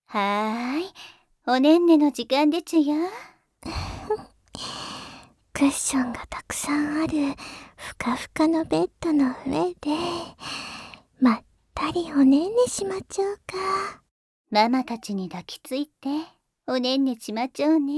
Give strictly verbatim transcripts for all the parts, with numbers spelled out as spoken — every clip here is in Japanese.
はーい、おねんねの時間でちゅよ。 クッションがたくさんあるふかふかのベッドの上でまったりおねんねしまちゃうか。 ママたちに抱きついておねんねしまちゃうね。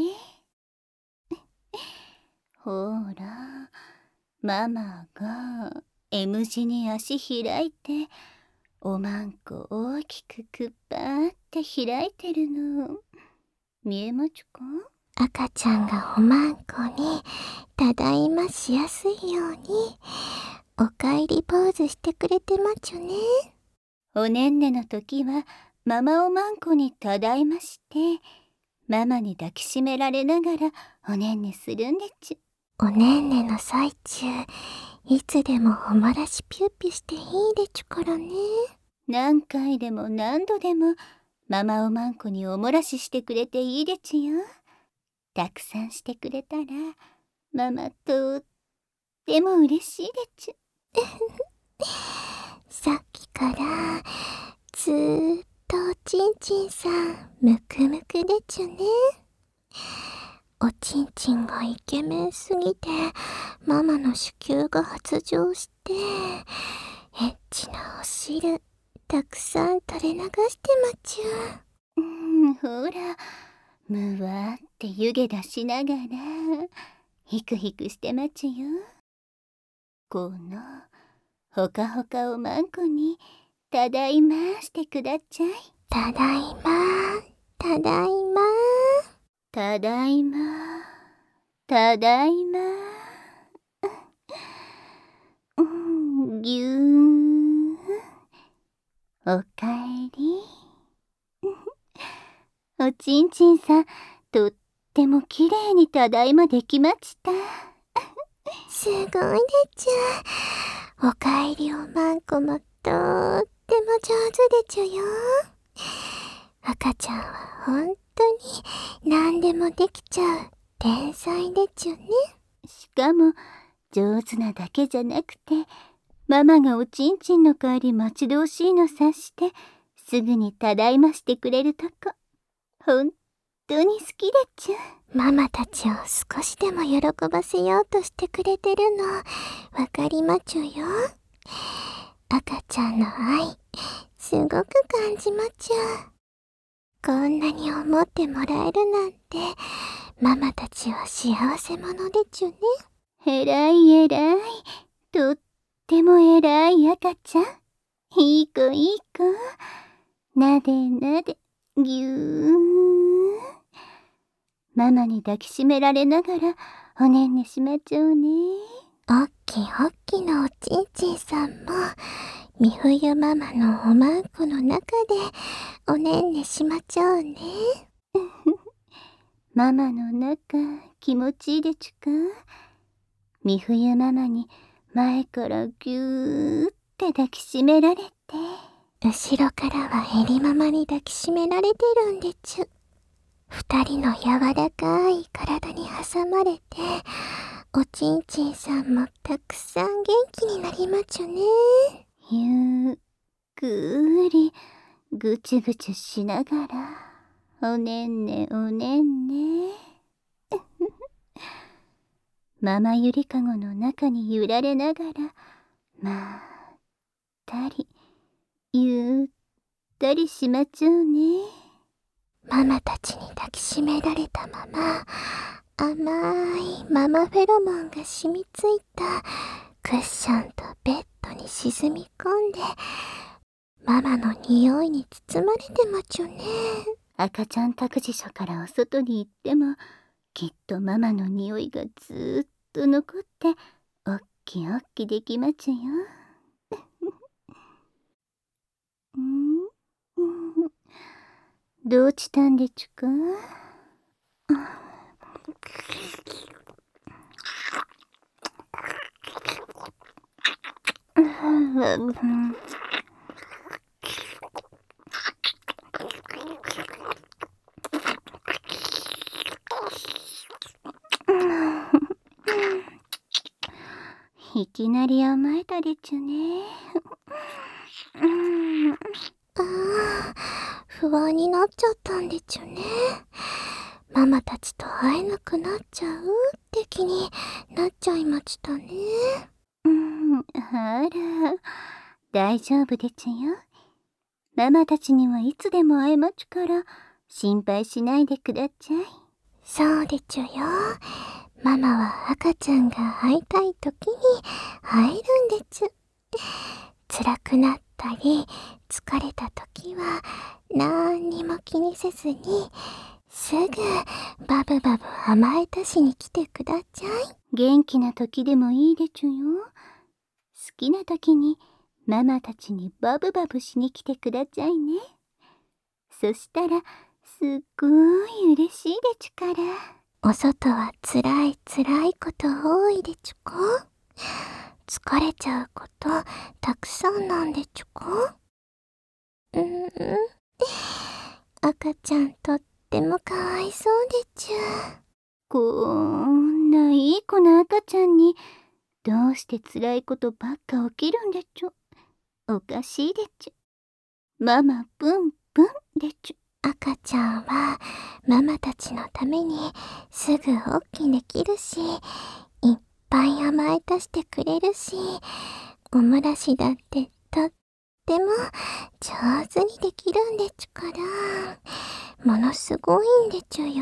ほら、ママが M 字に足開いておまんこ大きくくっぱって開いてるの見えまちゅか？ 赤ちゃんがおまんこにただいましやすいようにおかえりポーズしてくれてまちゅね。 おねんねの時はママおまんこにただいましてママに抱きしめられながらおねんねするんでちゅ。 おねんねの最中いつでもおもらしピュッピュしていいでちゅからね。 何回でも何度でもママおまんこにおもらししてくれていいでちゅよ。たくさんしてくれたらママとっても嬉しいでちゅ。 さっきからずーっとおちんちんさんむくむくでちゅね。おちんちんがイケメンすぎてママの子宮が発情してエッチなお汁たくさん垂れ流してまちゅ。 うん、ほらむわって湯気出しながらヒクヒクしてまちゅよ。このほかほかおまんこにただいましてくだちゃい。 ただいまただいまただいまただいまうんぎゅーおかえり。おちんちんさんとってもきれいにただいまできました。 すごいでちゅ。おかえりおまんこもとっても上手でちゅよ。赤ちゃんはほんとに何でもできちゃう天才でちゅね。 しかも上手なだけじゃなくてママがおちんちんの帰り待ち遠しいの察してすぐにただいましてくれるとこほんとに好きでちゅ。 ママたちを少しでも喜ばせようとしてくれてるのわかりまちゅよ。赤ちゃんの愛すごく感じまちゅ。こんなに思ってもらえるなんてママたちは幸せ者でちゅね。 えらいえらいとってもえらい赤ちゃん。いい子いい子なでなでぎゅー。ママに抱きしめられながらおねんねしまちゃうね。 おっきおっきなおちんちんさんもみふゆママのおまんこの中でおねんねしまちゃうね。 ママの中気持ちいいでちゅか。みふゆママに前からぎゅーって抱きしめられて後ろからはエリママに抱きしめられてるんでちゅ。二人の柔らかい体に挟まれておちんちんさんもたくさん元気になりまちゅね。 ゆっくりぐちゅぐちゅしながらおねんねおねんねママゆりかごの中に揺られながらまったりゆったりしまちゃうね。 ママたちに抱きしめられたまま甘いママフェロモンが染みついたクッションとベッドに沈み込んでママの匂いに包まれてまちゅね。 赤ちゃん託児所からお外に行ってもきっとママの匂いがずーっと残っておっきおっきできまちゅよ。んどうしたんでちゅか？いきなり甘えたでちゅね。 ああ、 不安になっちゃったんでちゅね。ママたちと会えなくなっちゃうって気になっちゃいましたね。 うん、あら、大丈夫でちゅよ。ママたちにはいつでも会えまちゅから心配しないでくだっちゃい。 そうでちゅよ。ママは赤ちゃんが会いたい時に会えるんでちゅ。辛くなったり疲れた時はなんにも気にせずにすぐバブバブ甘えたしに来てくだちゃい。 元気な時でもいいでちゅよ。好きな時にママたちにバブバブしに来てくだちゃいね。そしたらすっごい嬉しいでちゅから。 お外はつらいつらいこと多いでちゅこ。疲れちゃうことたくさんなんでちゅこ。うーん、赤ちゃんとってもかわいそうでちゅ。 こんないい子な赤ちゃんにどうして辛いことばっか起きるんでちゅ。おかしいでちゅ。ママプンプンでちゅ。 赤ちゃんはママたちのためにすぐおっきできるし、いっぱい甘えたしてくれるし、おもらしだってとっても上手にできるんでちゅから、ものすごいんでちゅよ。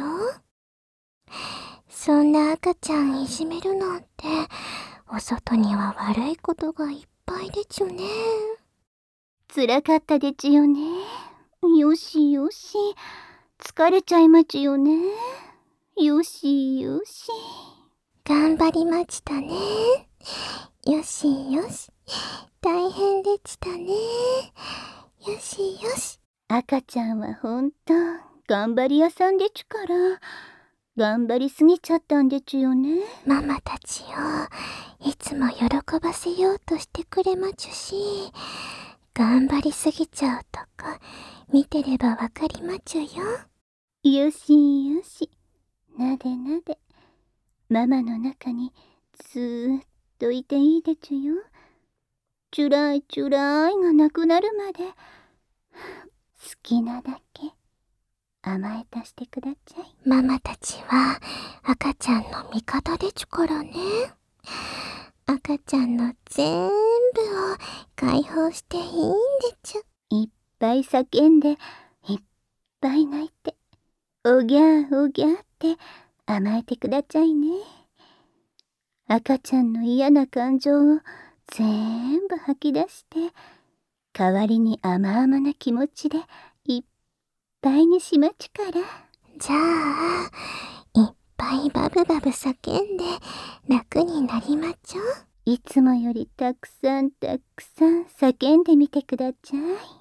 そんな赤ちゃんいじめるなんて、お外には悪いことがいっぱいでちゅね。 辛かったでちゅよね。よしよし。疲れちゃいまちよね。よしよし。 頑張りましたね。よしよし。大変でしたね。よしよし。 赤ちゃんはほんと頑張り屋さんでちゅから、頑張りすぎちゃったんでちゅよね。 ママたちをいつも喜ばせようとしてくれまちゅし、頑張りすぎちゃうとこ見てればわかりまちゅよ。 よしよし。なでなで。ママの中にずーっといていいでちゅよ。ちゅらいちゅらいがなくなるまで好きなだけ甘えたしてくだちゃい。 ママたちは赤ちゃんの味方でちゅからね。赤ちゃんの全部を解放していいんでちゅ。 いっぱい叫んでいっぱい泣いておぎゃーおぎゃーって甘えてくだちゃいね。赤ちゃんの嫌な感情を全部吐き出して、代わりに甘々な気持ちでいっぱいにしまちゅから。 じゃあ、いっぱいバブバブ叫んで楽になりまちょ。 いつもよりたくさんたくさん叫んでみてくだちゃい。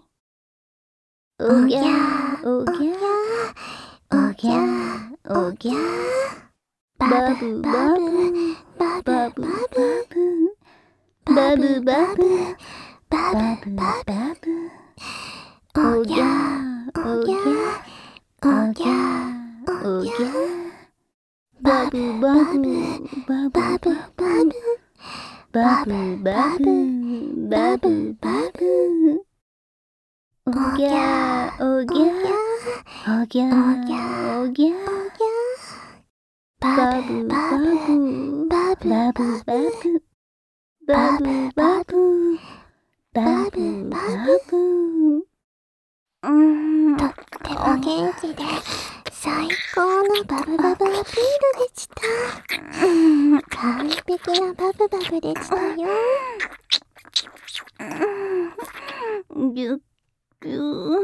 おぎゃーおぎゃーおぎゃーおぎゃー。バブバブバブバブバブバブバブバブ。おぎゃーおぎゃーおぎゃーおぎゃー。バブバブバブバブバブバブバブバブ。おぎゃーおぎゃーおぎゃーおぎゃー。バブバブバブバブバブバブバブバブバブ。うーん、 とっても元気で最高のバブバブアピールでした。完璧なバブバブでしたよ。 ぎゅっぎゅー。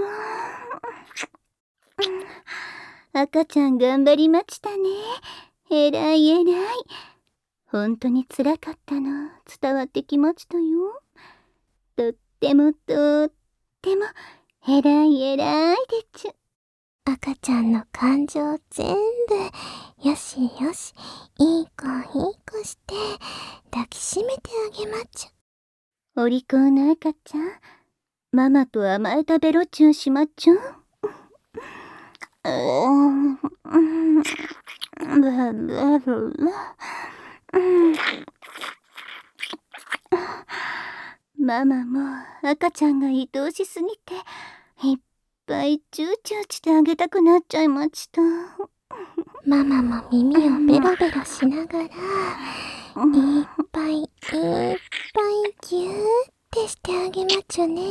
赤ちゃん頑張りましたね。えらいえらい。ほんとにつらかったの伝わってきましたよ。とってもとってもえらいえらいでちゅ。 赤ちゃんの感情全部よしよし、いい子いい子して抱きしめてあげまちゅ。 お利口な赤ちゃん、ママと甘えたベロチュンしまっちゅん。ママも赤ちゃんが愛おしすぎていっぱいチューチューしてあげたくなっちゃいました。 ママも耳をベロベロしながら、いっぱいいっぱいぎゅーってしてあげまちょね。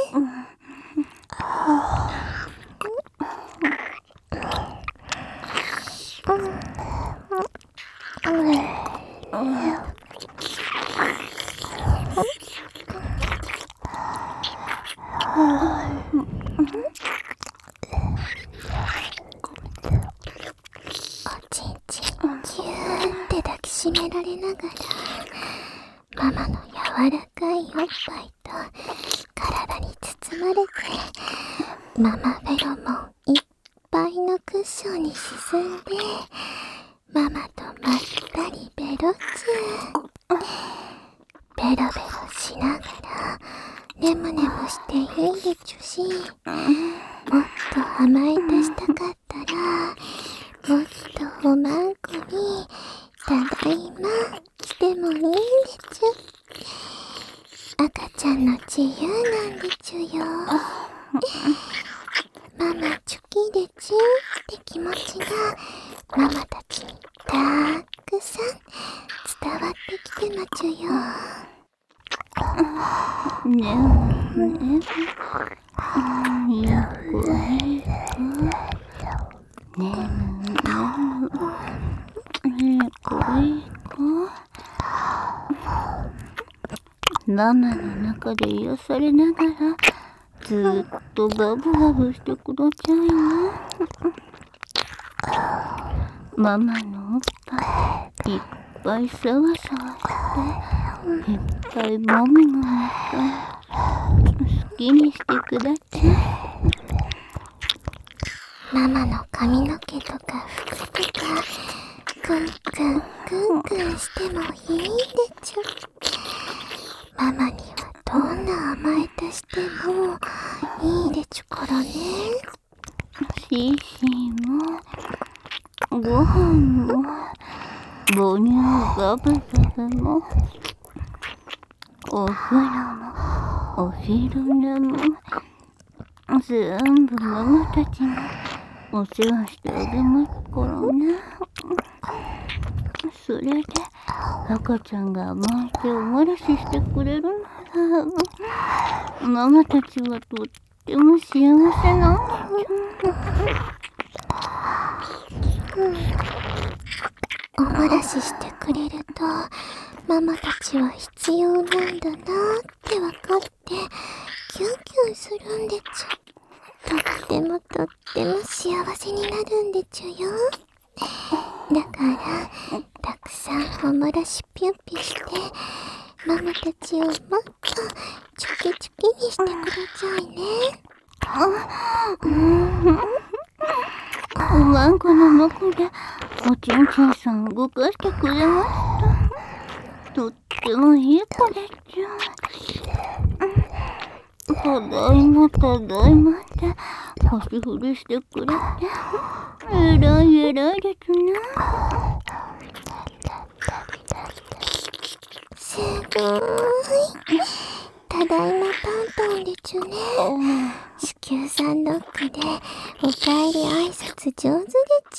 締められながら、ママの柔らかいおっぱいと体に包まれて、ママフェロモンいっぱいのクッションに沈んで、ママとまったりベロチュー、ベロベロしながらネムネムしていいでちゅし、もっと甘えたしたかったら、もっとおまんこにただいましてもいいんでちゅ。赤ちゃんの自由なんでちゅよ。ママチョキでちゅって気持ちがママたちにたくさん伝わってきてまちゅよ。 ねえねえ、よくねえねえねえいいか、ママの中で癒されながらずーっとバブバブしてくださいね。ママのおっぱいいっぱいサワサワして、いっぱいもみもみして好きにしてください。 ママの髪の毛とか服とかクンクンクンクンしてもいいでちゅ。ママにはどんな甘えたしてもいいでちゅからね。 シーシーもご飯も母乳ガブガブもお風呂もお昼寝も全部ママたちがお世話してあげますからね。それで赤ちゃんが甘えておもらししてくれるなら、ママたちはとっても幸せなんだ。 おもらししてくれるとママたちは必要なんだなってわかってキュンキュンするんでちゅ。とってもとっても幸せになるんでちゅよ。だからたくさんおもらしピュンピュンしてママたちをもっとチョキチョキにしてくださいね。 おまんこの中でおちんちんさん動かしてくれました。とってもいい子でちゅ。ただいまただいまって腰振りしてくれてえらいえらいですね。 すごーい。ただいまパンパンでちゅね。子宮さんドッグでおかえり挨拶上手でち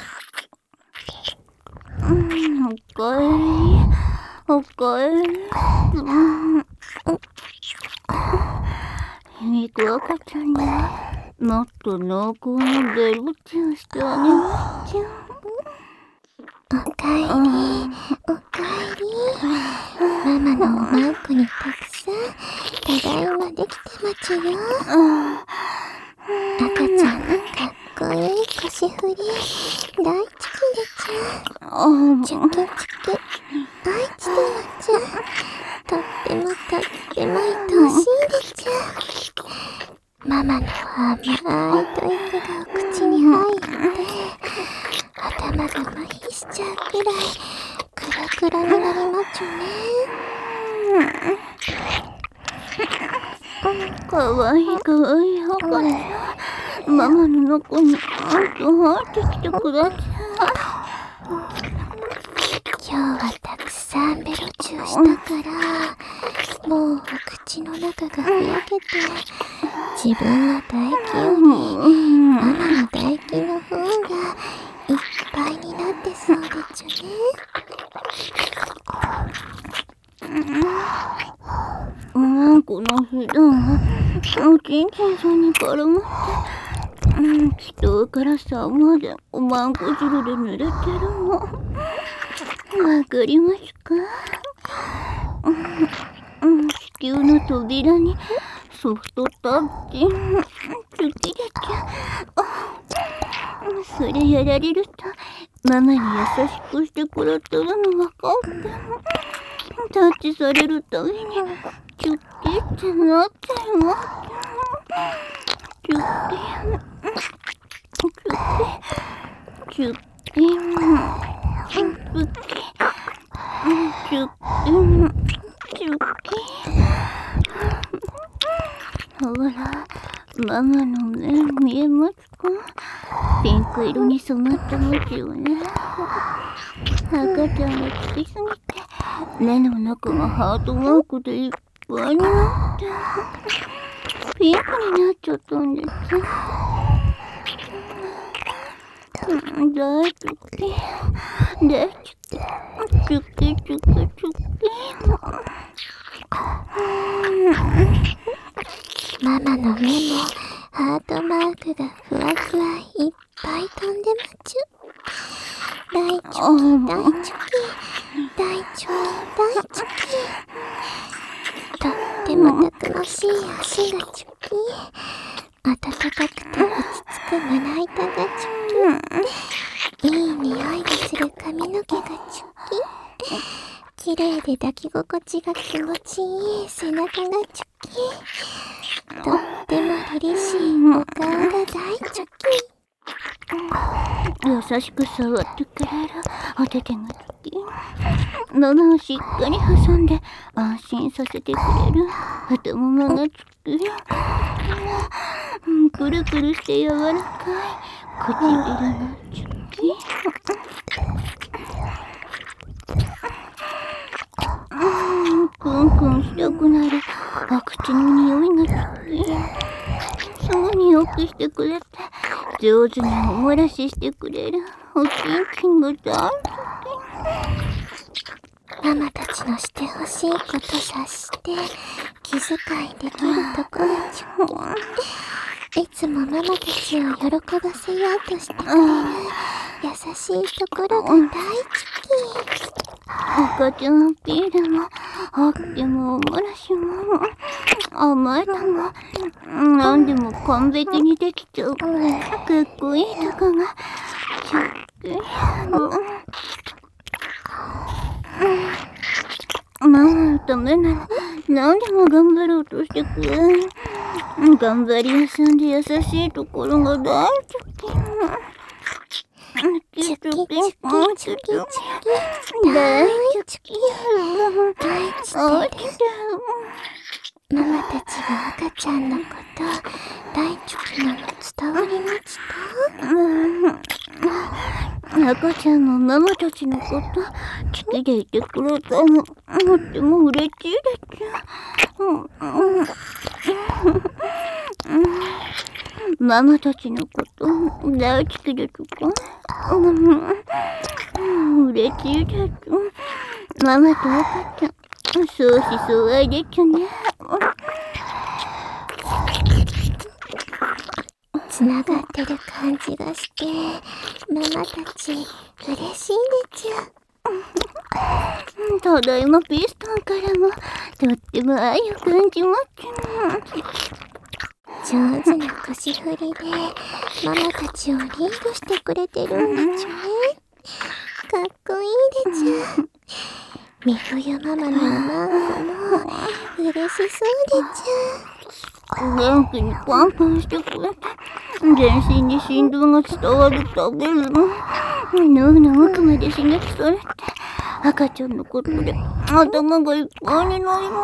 ゅ。 うん、おかえりおかえり。うんひく赤ちゃんにはもっと濃厚なベロチューしてあげますちゅ。 おかえり、おかえり。ママのおまんこにたくさんただいまできてまちゅよ。赤ちゃんのかっこいい腰振り大好きでちゅ。チュキチュキ愛してまちゅ。とってもとっても愛おしいでちゅ。ママの甘いトイックがお口に入って頭が麻痺しちゃうくらいクラクラになりまちゅね。 かわいいかわいい赤ちゃん、ママの中にあんと入ってきてください。 今日はたくさんベロチューしたからもうお口の中がふやけて、自分の唾液よりママの唾液の方がいっぱいになってそうでちゅね。 うん、この日だ。おちんちんさんに絡まって、うん、きっと上からさんまでおまんこ汁で濡れてるの。わかりますか？うん、子宮の扉にソフトタッチ、好きだっけ。それやられるとママに優しくしてくれてるの分かって、タッチされるたびにチュッキってなってるの。チュッキチュッキチュッキチュッキチュッキチュッキほら、ママの目見えますか？ピンク色に染まってますよね。赤ちゃんがつきすぎて目の中がハートマークでいっぱいになってピンクになっちゃったんです。大好き大好きチュキチュキチュキママの目もハートマークがふわふわいっぱい飛んでまちゅ。大チョキ大チョキ大チョキ大チョキ、とってもたくましい足がチョキ、暖かくて落ち着くまな板がチョキ、いい匂いがする髪の毛がチョキ、綺麗で抱き心地が気持ちいい背中がチョキ、とっても凛々しいお顔が大チョキ。 優しく触ってくれるお手手が好き。ママをしっかり挟んで安心させてくれる太ももが好き。くるくるして柔らかい唇が好き。クンクンしたくなるお口の匂いが好き。すぐによくしてくれて上手におもらししてくれるおちんちんが大好き。ママたちのしてほしいこと察して気遣いできるところちょいつもママたちを喜ばせようとしてくれる優しいところが大好き。 赤ちゃんピールもホッケもおもらしも甘えたも何でも完璧にできちゃうかっこいいとこがちょっとママのためなら何でも頑張ろうとしてくれる頑張り屋さんで優しいところが大好き。 チュキチュキチュキチュキ大チュキ大チュキママたちが赤ちゃんのこと大チュキなの伝わりました？ 赤ちゃんもママたちのこと好きでいてくれたのとっても嬉しいですママたちのこと大好きですか？嬉しいですママと赤ちゃん相思相愛ですね。 つながってる感じがしてママたち嬉しいでちゅ。 ただいまピストンからもとっても愛を感じます上手な腰振りでママたちをリードしてくれてるんでちゅね。かっこいいでちゅ。み冬ママのおまんこも嬉しそうでちゅ。 元気にパンパンしてくれて全身に振動が伝わるたびに脳の奥まで刺激されて赤ちゃんのことで頭がいっぱいになり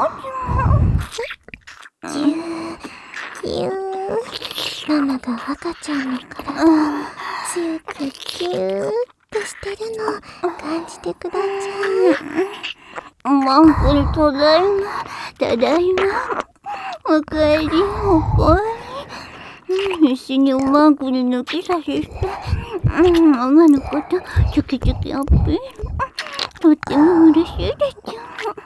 ます。 ぎゅーぎゅーママが赤ちゃんの体を強くぎゅーっとしてるのを感じてください。 マンコにただいま、ただいま。おかえり、おかえり。必死におまんこに抜き差しして、うん、ママのことチョキチョキアップ。とっても嬉しいでちゅ。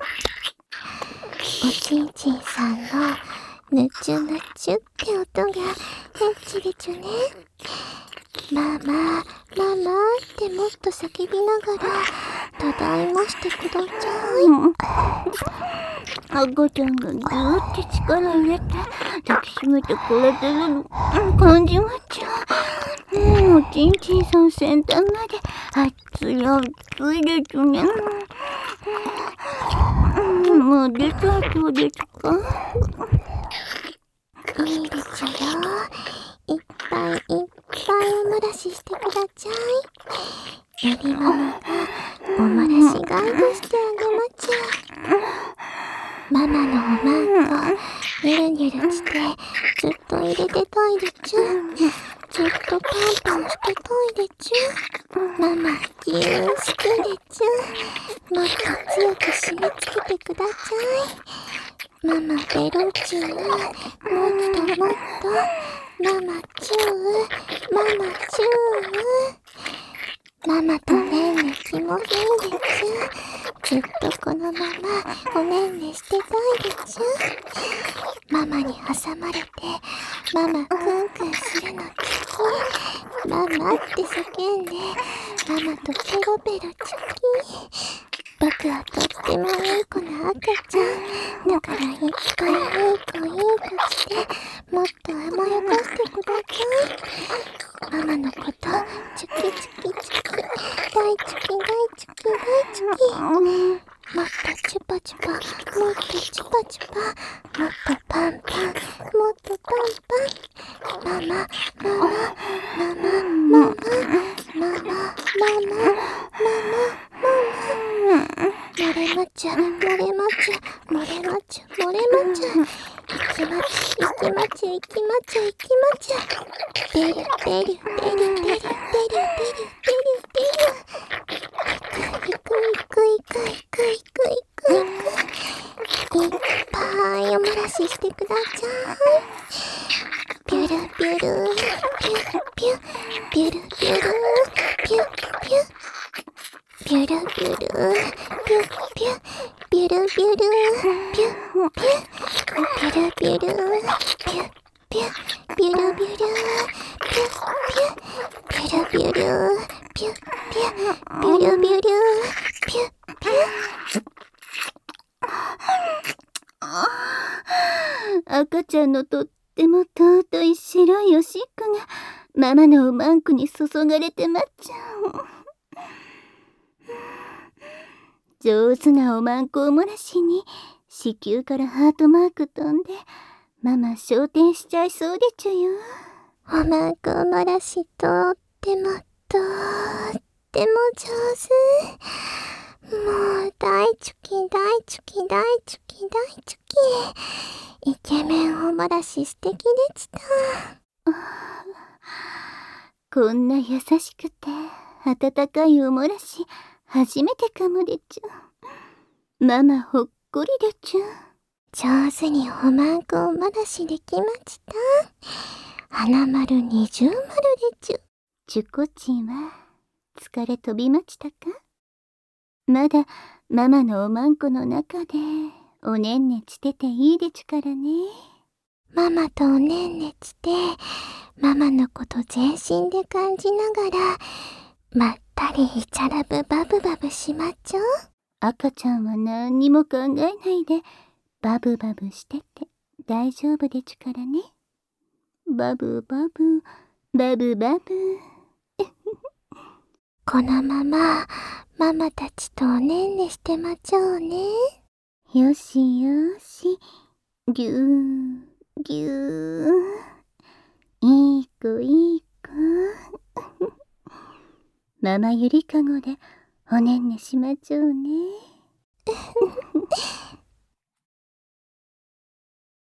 おちんちんさんのぬちゅぬちゅって音がエッチでちゅね。ママ、ママってもっと叫びながら、ただいましてください。 うん、赤ちゃんがぎゅーって力入れて抱きしめてくれてるの、うん、感じまっちゃう。うん、おちんちんさん先端まで熱い熱いですね。うん、もう出たそうですか？ いいでちゅよ。いっぱいいっぱいおもらししてください。ゆりママがおもらしガイドしてあげまちゅ。ママのおまんこニュルニュルしてずっと入れてたいでちゅ。ずっとパンパンしてたいでちゅ。ママぎゅー好きでちゅ。もっと強く締め付けてください。ママベロチュー、もっともっと、ママチュー、ママチュー。ママとねんね気もいいでちゅ。ずっとこのままおねんねしてたいでちゅ。ママに挟まれて、ママクンクンするの好き。ママって叫んで、ママとペロペロチョキ。僕はとってもいい子な赤ちゃん。だからいっぱいいい子いい子して、もっと甘やかしてください。ママのこと、チュキチュキチュキ、大チュキ大チュキ大チュキ。もっとチュパチュパ、もっとチュパチュパ、もっとパンパン、もっとパンパン。ママ、ママ、ママ、ママ、ママ、ママ、ママ、ママ。漏れまちゃ、漏れまちゃ、漏れまちゃ、漏れまちゃ。行きまち、行きまち、行きまちゃ、行きまちゃ。ベル、ベル、ベル、ベル、ベル、ベル、ベル、ベル。行く、行く、行く、行く、行く、行く、行く。いっぱいおもらししてください。ピュルピュル、ピュルピュ、ピュルピュル、ピュピュ。ピュルピュル、ピュピュ、ピュルピュル、ピュピュ、ピュルピュル、ピュピュ、ピュルピュル、ピュピュ、ピュルピュル、ピュピュ、ピュルピュル、ピュピュ。 赤ちゃんのとっても尊い白いおしっこがママのおまんこに注がれてまっちゃう。上手なおまんこおもらしに子宮からハートマーク飛んでママ昇天しちゃいそうでちゅよ。 おまんこおもらしとってもとっても上手。もう大チョキ大チョキ大チョキ大チョキ。イケメンおもらし素敵でした。 こんな優しくて温かいおもらし初めてかもでちゅ。ママほっこりでちゅ。 上手におまんこおもらしできました。花丸二重丸でちゅ。 チュコチンは疲れ飛びましたか？まだママのおまんこの中でおねんねしてていいでちゅからね。 ママとおねんねして、ママのこと全身で感じながら、まったりイチャラブバブバブしまっちょ。 赤ちゃんは何にも考えないでバブバブしてて大丈夫でちゅからね。バブバブ、バブバブ。 このまま、ママたちとおねんねしてまちょうね。 よしよし、ぎゅー、ぎゅー。いい子いい子。ママゆりかごでおねんねしまちょうね。